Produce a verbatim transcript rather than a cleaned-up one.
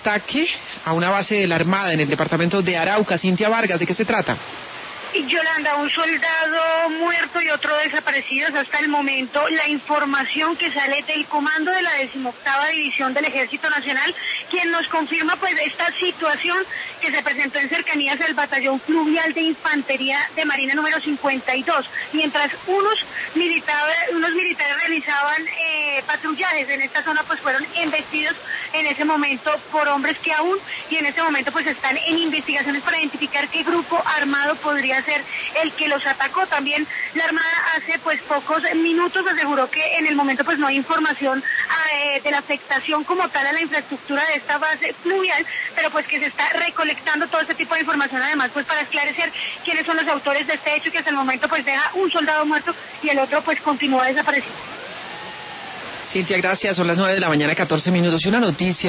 ataque a una base de la Armada en el departamento de Arauca. Cintia Vargas, ¿de qué se trata? Yolanda, un soldado muerto y otro desaparecidos hasta el momento. La información que sale del comando de la decimoctava División del Ejército Nacional, quien nos confirma pues esta situación que se presentó en cercanías del Batallón Fluvial de Infantería de Marina número cincuenta y dos, mientras unos militares, unos militares realizaban eh, patrullajes en esta zona, pues fueron embestidos en ese momento por hombres que aún y en ese momento pues están en investigaciones para identificar qué grupo armado podría ser el que los atacó. También la Armada hace pues pocos minutos aseguró que en el momento pues no hay información eh, de la afectación como tal a la infraestructura de esta base fluvial, pero pues que se está recolectando todo este tipo de información, además pues para esclarecer quiénes son los autores de este hecho, que hasta el momento pues deja un soldado muerto y el otro pues continúa desaparecido. Cintia, gracias. Son las nueve de la mañana, catorce minutos. Y una noticia.